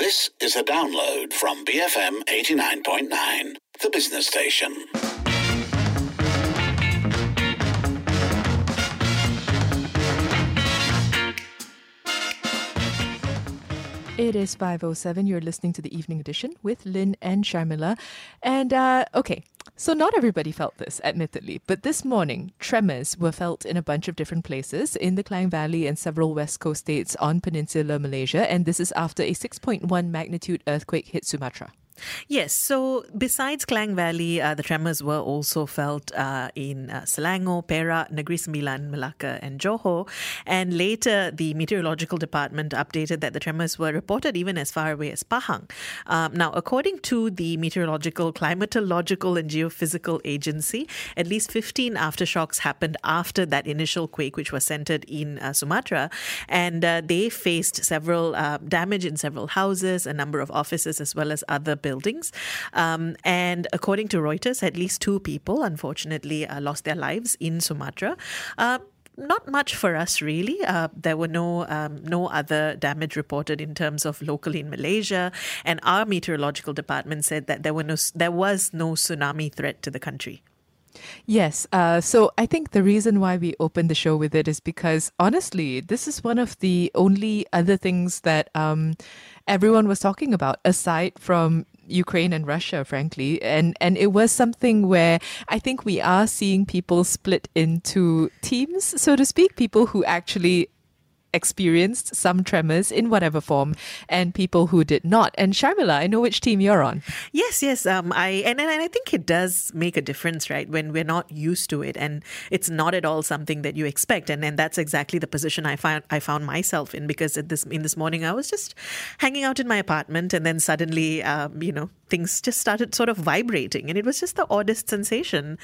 This is a download from BFM 89.9, the business station. It is 5:07. You're listening to the Evening Edition with Lynn and Sharmila. And, so not everybody felt this, admittedly. But this morning, tremors were felt in a bunch of different places in the Klang Valley and several West Coast states on Peninsular Malaysia. And this is after a 6.1 magnitude earthquake hit Sumatra. Yes, so besides Klang Valley, the tremors were also felt in Selangor, Perak, Negeri Sembilan, Melaka and Johor. And later, the Meteorological Department updated that the tremors were reported even as far away as Pahang. Now, according to the Meteorological, Climatological and Geophysical Agency, at least 15 aftershocks happened after that initial quake, which was centered in Sumatra. And they faced several damage in several houses, a number of offices, as well as other buildings. And according to Reuters, at least 2 people, unfortunately, lost their lives in Sumatra. Not much for us, really. There were no other damage reported in terms of locally in Malaysia. And our meteorological department said that there was no tsunami threat to the country. Yes. So I think the reason why we opened the show with it is because, honestly, this is one of the only other things that everyone was talking about, aside from Ukraine and Russia, frankly. And it was something where I think we are seeing people split into teams, so to speak, people who actually experienced some tremors in whatever form and people who did not. And Sharmila, I know which team you're on. Yes. I think it does make a difference, right? When we're not used to it and it's not at all something that you expect. And that's exactly the position I found myself in, because in this morning I was just hanging out in my apartment and then suddenly, things just started sort of vibrating and it was just the oddest sensation.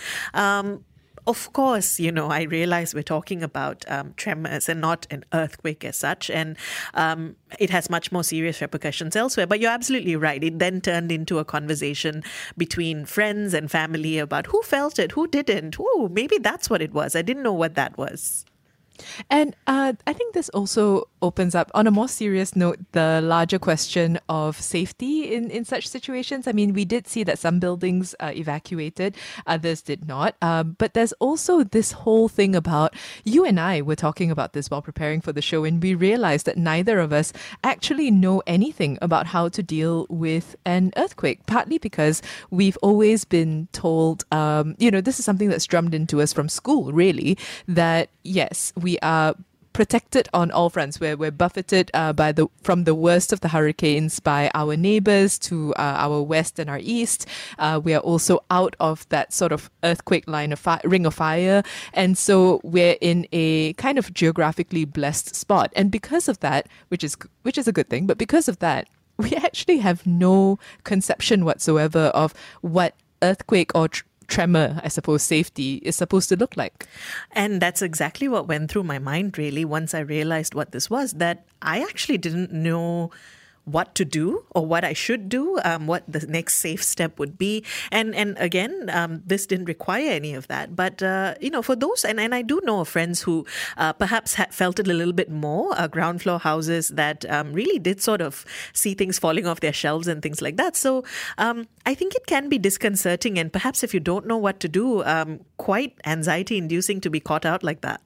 Of course, I realize we're talking about tremors and not an earthquake as such, and it has much more serious repercussions elsewhere. But you're absolutely right. It then turned into a conversation between friends and family about who felt it, who didn't. Oh, maybe that's what it was. I didn't know what that was. And I think this also opens up, on a more serious note, the larger question of safety in such situations. I mean, we did see that some buildings evacuated, others did not. But there's also this whole thing about, you and I were talking about this while preparing for the show, and we realized that neither of us actually know anything about how to deal with an earthquake, partly because we've always been told, this is something that's drummed into us from school, really, that yes, we are protected on all fronts. We're buffeted from the worst of the hurricanes by our neighbors to our west and our east. We are also out of that sort of earthquake ring of fire. And so we're in a kind of geographically blessed spot. And because of that, which is a good thing, but because of that, we actually have no conception whatsoever of what earthquake or tremor, I suppose, safety is supposed to look like. And that's exactly what went through my mind, really, once I realized what this was, that I actually didn't know what to do or what I should do, what the next safe step would be. And again, this didn't require any of that. But, for those, and I do know of friends who perhaps felt it a little bit more, ground floor houses that really did sort of see things falling off their shelves and things like that. So I think it can be disconcerting, and perhaps if you don't know what to do, quite anxiety-inducing to be caught out like that.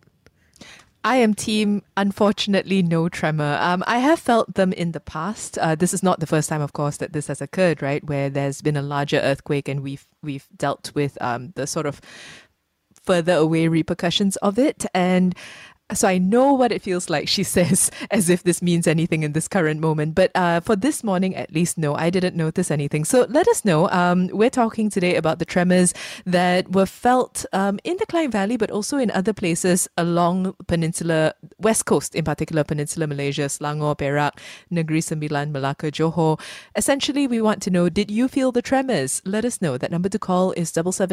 I am team, unfortunately, no tremor. I have felt them in the past. This is not the first time, of course, that this has occurred, right? Where there's been a larger earthquake and we've dealt with the sort of further away repercussions of it. And so I know what it feels like, she says, as if this means anything in this current moment. But for this morning, at least, no, I didn't notice anything. So let us know. We're talking today about the tremors that were felt in the Klang Valley, but also in other places along West Coast, in particular, Peninsular Malaysia, Selangor, Perak, Negeri Sembilan, Melaka, Johor. Essentially, we want to know, did you feel the tremors? Let us know. That number to call is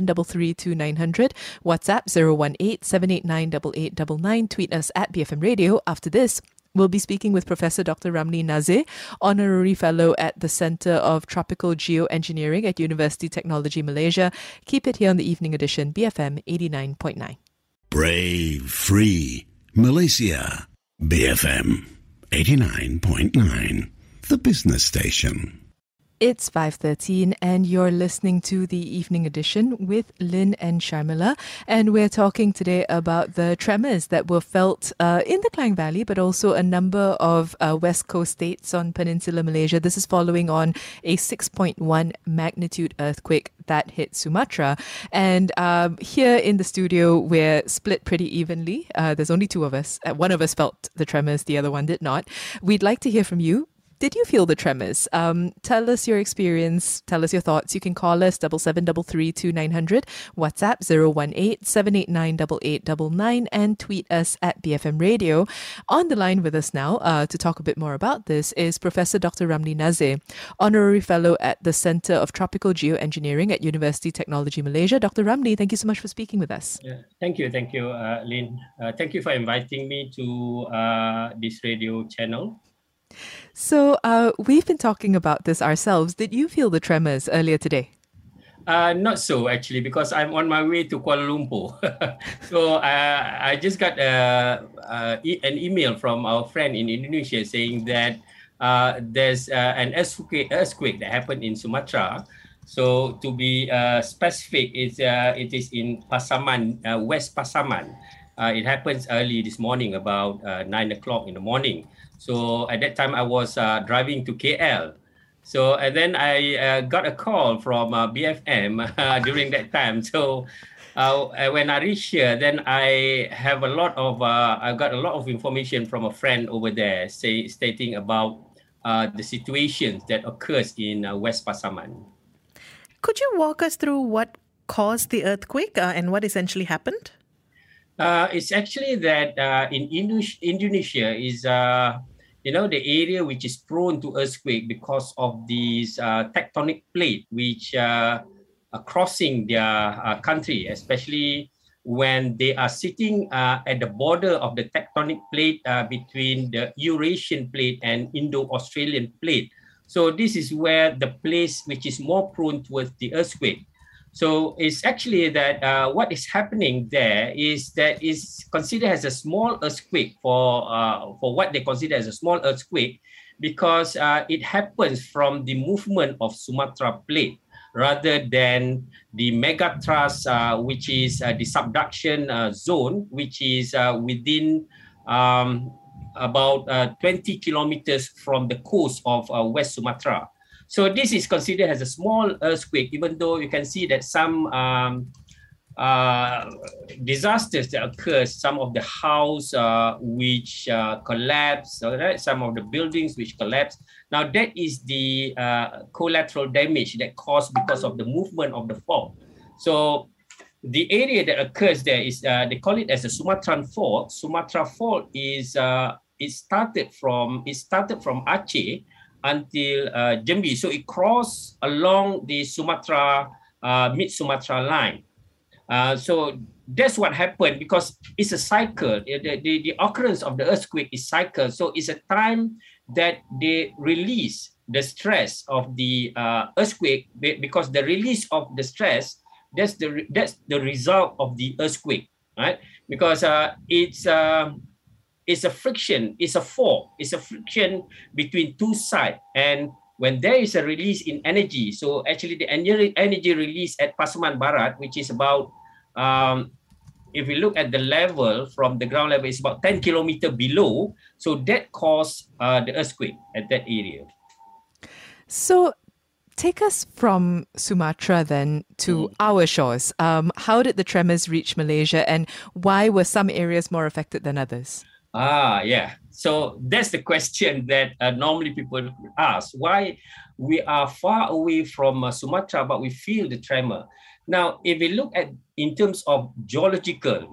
77332900. WhatsApp 018-789-8899. Tweet us at BFM Radio. After this, we'll be speaking with Professor Dr. Ramli Nazir, Honorary Fellow at the Centre of Tropical Geoengineering at University Technology Malaysia. Keep it here on the Evening Edition, BFM 89.9. Brave, free, Malaysia. BFM 89.9, the business station. It's 5:13 and you're listening to the evening edition with Lynn and Sharmila, and we're talking today about the tremors that were felt in the Klang Valley, but also a number of West Coast states on Peninsular Malaysia. This is following on a 6.1 magnitude earthquake that hit Sumatra. And here in the studio, we're split pretty evenly. There's only two of us. One of us felt the tremors, the other one did not. We'd like to hear from you. Did you feel the tremors? Tell us your experience. Tell us your thoughts. You can call us 77332900, WhatsApp 018-789-8899, and tweet us at BFM Radio. On the line with us now to talk a bit more about this is Professor Dr. Ramli Nazir, Honorary Fellow at the Centre of Tropical Geoengineering at University Technology Malaysia. Dr. Ramli, thank you so much for speaking with us. Yeah, thank you, Lynn. Thank you for inviting me to this radio channel. So we've been talking about this ourselves. Did you feel the tremors earlier today? Not so, actually, because I'm on my way to Kuala Lumpur. So I just got an email from our friend in Indonesia saying that there's an earthquake that happened in Sumatra. So to be specific, it is in Pasaman, West Pasaman. It happens early this morning, about 9 o'clock in the morning. So at that time, I was driving to KL. So and then I got a call from BFM during that time. So when I reached here, then I got a lot of information from a friend over there stating about the situations that occurs in West Pasaman. Could you walk us through what caused the earthquake and what essentially happened? It's actually that in Indonesia is the area which is prone to earthquake because of these tectonic plate which are crossing their country, especially when they are sitting at the border of the tectonic plate between the Eurasian plate and Indo-Australian plate. So this is where the place which is more prone towards the earthquake. So it's actually that what is happening there is that is considered as a small earthquake for what they consider as a small earthquake because it happens from the movement of Sumatra plate rather than the megathrust, which is the subduction zone, which is within about 20 kilometers from the coast of West Sumatra. So this is considered as a small earthquake, even though you can see that some disasters that occur, some of the house which collapse, right? Some of the buildings which collapse. Now that is the collateral damage that caused because of the movement of the fault. So the area that occurs there is, they call it as the Sumatran Fault. Sumatra Fault is, it started from Aceh until Jambi. So it crossed along the Sumatra, mid-Sumatra line. So that's what happened because it's a cycle. The occurrence of the earthquake is cycle. So it's a time that they release the stress of the earthquake because the release of the stress, that's the result of the earthquake, right? Because it's a friction, it's a fault, it's a friction between two sides. And when there is a release in energy, so actually the energy release at Pasaman Barat, which is about, if we look at the level from the ground level, it's about 10 kilometers below. So that caused the earthquake at that area. So take us from Sumatra then to our shores. How did the tremors reach Malaysia and why were some areas more affected than others? Yeah. So that's the question that normally people ask. Why we are far away from Sumatra, but we feel the tremor. Now, if we look at in terms of geological,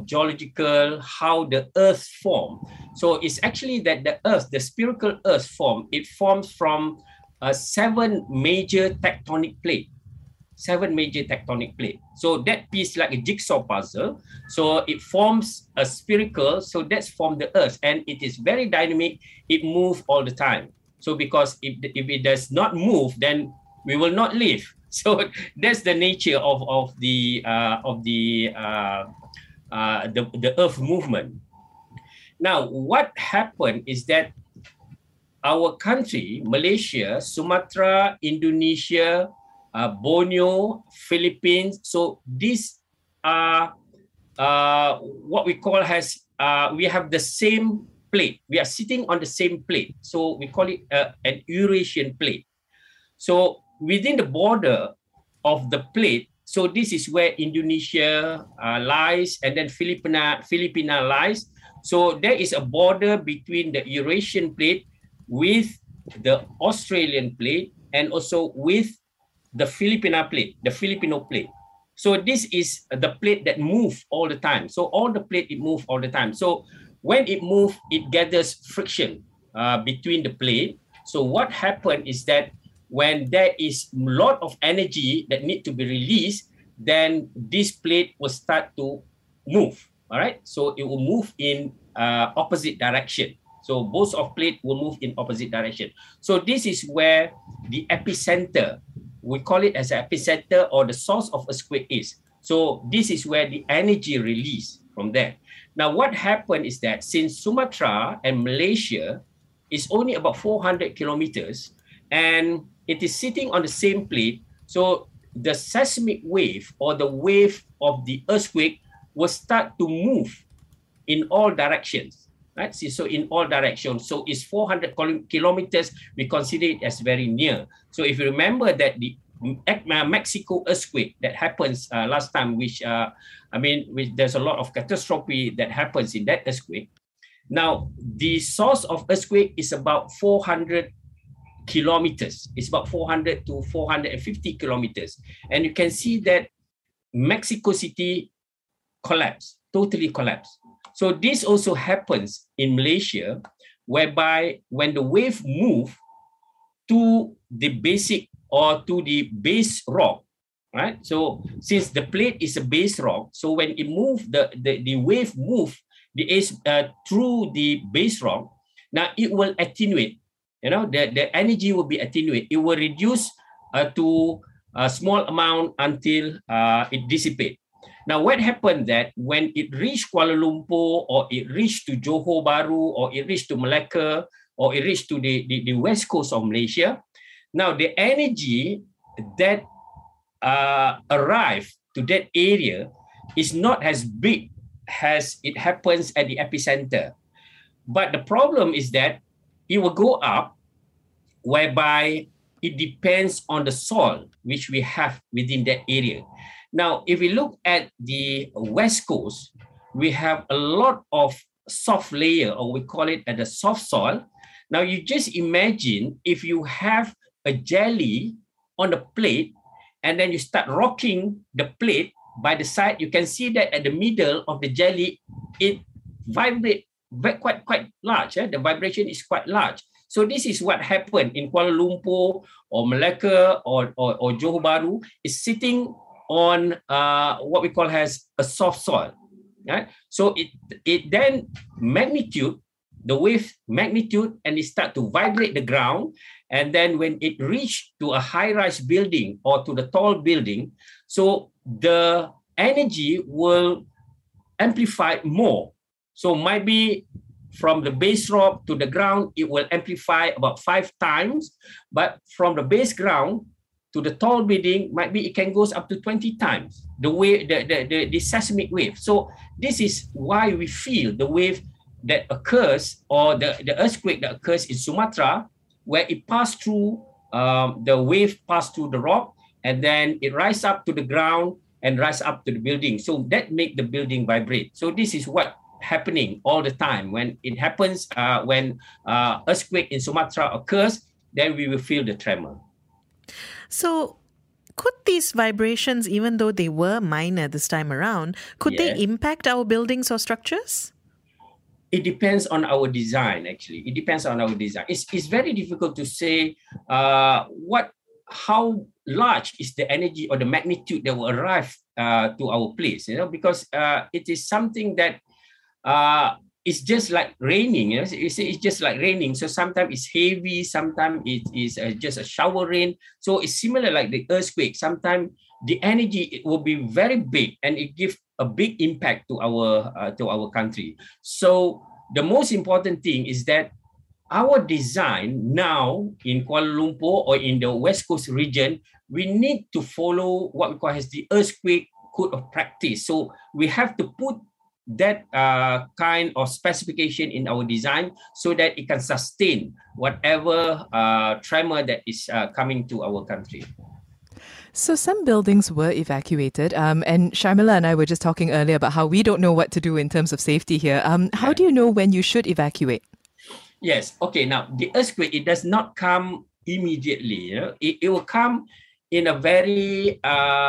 how the earth formed. So it's actually that the earth, the spherical earth form, it forms from 7 major tectonic plates. 7 major tectonic plates. So that piece like a jigsaw puzzle. So it forms a spherical, so that's from the earth. And it is very dynamic. It moves all the time. So because if it does not move, then we will not live. So that's the nature of the earth movement. Now, what happened is that our country, Malaysia, Sumatra, Indonesia, Borneo, Philippines. So these are what we call we have the same plate. We are sitting on the same plate. So we call it an Eurasian plate. So within the border of the plate, so this is where Indonesia lies, and then Filipina lies. So there is a border between the Eurasian plate with the Australian plate and also with the Filipino plate. So this is the plate that moves all the time. So all the plate, it moves all the time. So when it moves, it gathers friction between the plate. So what happened is that when there is a lot of energy that need to be released, then this plate will start to move. All right. So it will move in opposite direction. So both of plate will move in opposite direction. So this is where the epicenter, we call it as an epicenter or the source of earthquake is. So this is where the energy release from there. Now what happened is that since Sumatra and Malaysia is only about 400 kilometers and it is sitting on the same plate, so the seismic wave or the wave of the earthquake will start to move in all directions. Right? So in all directions. So it's 400 kilometers. We consider it as very near. So if you remember that the Mexico earthquake that happens last time, which there's a lot of catastrophe that happens in that earthquake. Now, the source of earthquake is about 400 kilometers. It's about 400 to 450 kilometers. And you can see that Mexico City collapsed, totally collapsed. So this also happens in Malaysia, whereby when the wave move to the basic or to the base rock, right? So since the plate is a base rock, so when it moves, the wave move through the base rock, now it will attenuate. You know, the energy will be attenuate. It will reduce to a small amount until it dissipates. Now, what happened that when it reached Kuala Lumpur or it reached to Johor Bahru or it reached to Malacca or it reached to the west coast of Malaysia, now the energy that arrived to that area is not as big as it happens at the epicenter. But the problem is that it will go up, whereby it depends on the soil which we have within that area. Now, if we look at the west coast, we have a lot of soft layer, or we call it the soft soil. Now, you just imagine if you have a jelly on the plate, and then you start rocking the plate by the side, you can see that at the middle of the jelly, it vibrates quite large. The vibration is quite large. So this is what happened in Kuala Lumpur or Malacca or Johor Bahru, is sitting on what we call as a soft soil. Right? So it then the wave magnitude, and it start to vibrate the ground. And then when it reach to a high-rise building or to the tall building, so the energy will amplify more. So might be from the base rock to the ground, it will amplify about 5 times. But from the base ground to the tall building, might be it can goes up to 20 times the seismic wave. So this is why we feel the wave that occurs, or the earthquake that occurs in Sumatra, where it passed through, the wave passed through the rock, and then it rise up to the ground and rise up to the building. So that make the building vibrate. So this is what happening all the time. When it happens, when earthquake in Sumatra occurs, then we will feel the tremor. So could these vibrations, even though they were minor this time around, could they impact our buildings or structures? It depends on our design, actually. It depends on our design. It's very difficult to say how large is the energy or the magnitude that will arrive to our place, because it is something that it's just like raining. It's just like raining. So sometimes it's heavy, sometimes it is just a shower rain. So it's similar like the earthquake. Sometimes the energy will be very big, and it gives a big impact to our country. So the most important thing is that our design now in Kuala Lumpur or in the West Coast region, we need to follow what we call as the earthquake code of practice. So we have to put that kind of specification in our design so that it can sustain whatever tremor that is coming to our country. So some buildings were evacuated, and Sharmila and I were just talking earlier about how we don't know what to do in terms of safety here. How do you know when you should evacuate? Yes. Okay. Now, the earthquake, it does not come immediately. It will come in a very,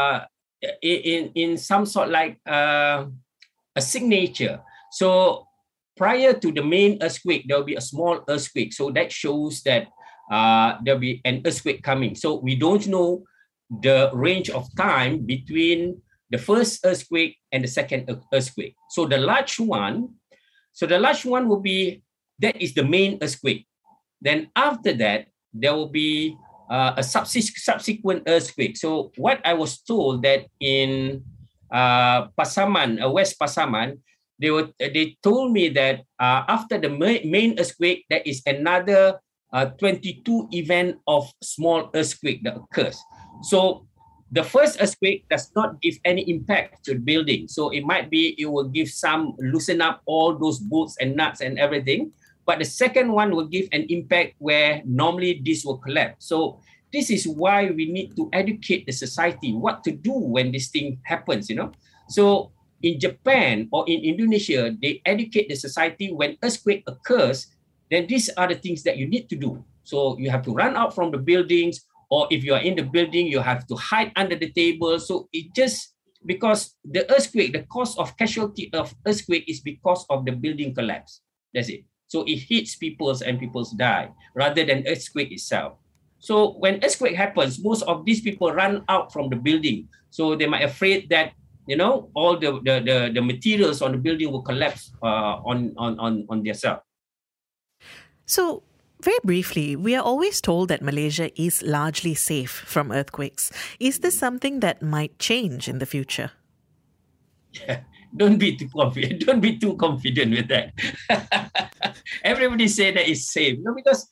in some sort like a signature. So prior to the main earthquake, there will be a small earthquake. So that shows that there'll be an earthquake coming. So we don't know the range of time between the first earthquake and the second earthquake. So the large one will be, that is the main earthquake. Then after that, there will be a subsequent earthquake. So what I was told that in Pasaman, West Pasaman, they told me that after the main earthquake, there is another 22 event of small earthquake that occurs. So the first earthquake does not give any impact to the building. So it will give some, loosen up all those bolts and nuts and everything. But the second one will give an impact where normally this will collapse. So this is why we need to educate the society what to do when this thing happens, So in Japan or in Indonesia, they educate the society when earthquake occurs, then these are the things that you need to do. So you have to run out from the buildings, or if you are in the building, you have to hide under the table. So it just, because the earthquake, the cause of casualty of earthquake is because of the building collapse. That's it. So it hits people and people die rather than earthquake itself. So when earthquake happens, most of these people run out from the building. So they might afraid that, all the materials on the building will collapse on themselves. So very briefly, we are always told that Malaysia is largely safe from earthquakes. Is this something that might change in the future? Yeah. Don't be too confident. Don't be too confident with that. Everybody say that it's safe. No, because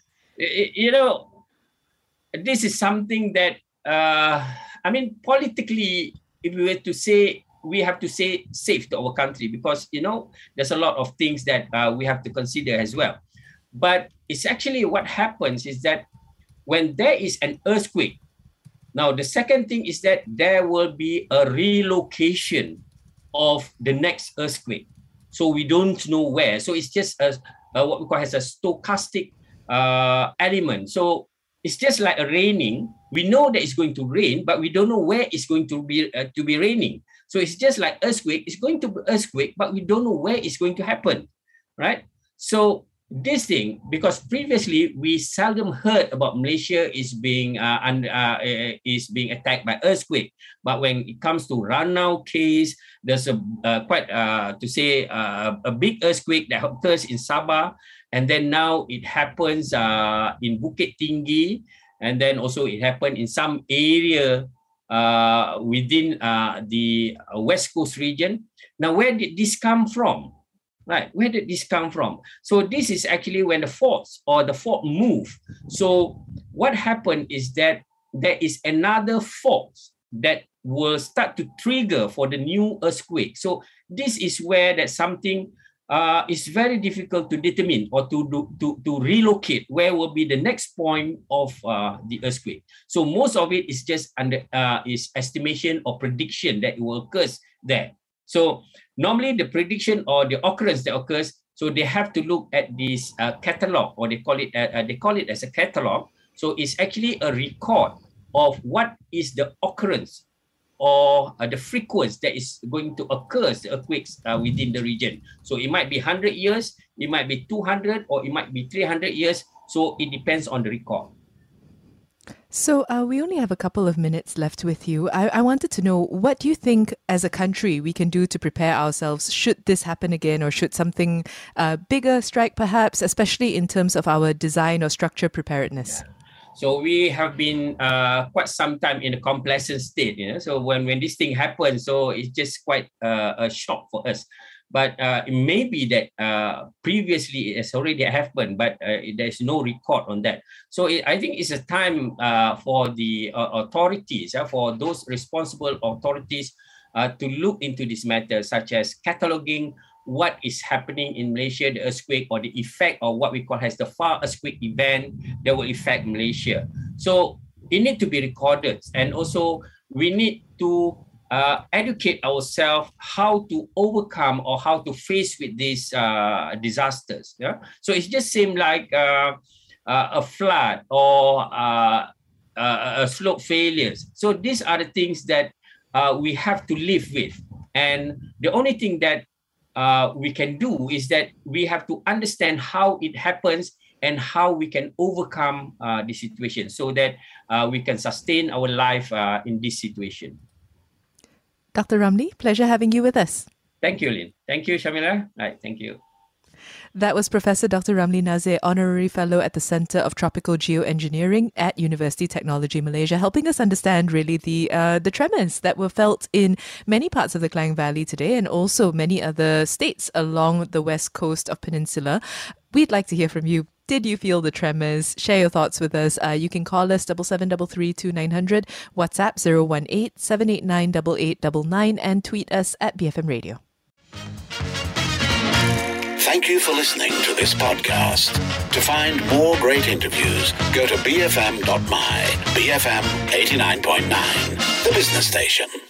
this is something that politically, if we were to say, we have to say safe to our country because there's a lot of things that we have to consider as well. But it's actually what happens is that when there is an earthquake, now the second thing is that there will be a relocation of the next earthquake. So we don't know where. So it's just what we call as a stochastic element. So it's just like a raining. We know that it's going to rain, but we don't know where it's going to be raining. So it's just like earthquake. It's going to be earthquake, but we don't know where it's going to happen, right? So this thing, because previously we seldom heard about Malaysia is being attacked by earthquake, but when it comes to Ranau case, there's a big earthquake that occurs in Sabah, and then now it happens in Bukit Tinggi, and then also it happened in some area within the West Coast region. Now, where did this come from? Right, where did this come from? So this is actually when the fault move. So what happened is that there is another fault that will start to trigger for the new earthquake. So this is where that something is very difficult to determine or to relocate where will be the next point of the earthquake. So most of it is just is estimation or prediction that it will occur there. So normally the prediction or the occurrence that occurs, so they have to look at this catalog, or they call it as a catalog. So it's actually a record of what is the occurrence or the frequency that is going to occur, the earthquakes within the region. So it might be 100 years, it might be 200, or it might be 300 years. So it depends on the record. So we only have a couple of minutes left with you. I wanted to know, what do you think as a country we can do to prepare ourselves should this happen again, or should something bigger strike perhaps, especially in terms of our design or structure preparedness? Yeah. So we have been quite some time in a complacent state. So when this thing happens, so it's just quite a shock for us. But it may be that previously it has already happened, but there's no record on that. So I think it's a time for the authorities, for those responsible authorities to look into this matter, such as cataloging what is happening in Malaysia, the earthquake, or the effect of what we call as the far earthquake event that will affect Malaysia. So it needs to be recorded, and also we need to educate ourselves how to overcome or how to face with these disasters. Yeah, so it's just seem like a flood or a slope failures. So these are the things that we have to live with, and the only thing that we can do is that we have to understand how it happens and how we can overcome the situation so that we can sustain our life in this situation. Dr. Ramlee, pleasure having you with us. Thank you, Lynn. Thank you, Shamila. Right, thank you. That was Professor Dr. Ramlee Nazir, Honorary Fellow at the Centre of Tropical Geoengineering at University Technology Malaysia, helping us understand really the tremors that were felt in many parts of the Klang Valley today and also many other states along the west coast of Peninsula. We'd like to hear from you. Did you feel the tremors? Share your thoughts with us. You can call us 7733 2900, WhatsApp 018 789 8899, and tweet us at BFM Radio. Thank you for listening to this podcast. To find more great interviews, go to bfm.my, BFM 89.9, the business station.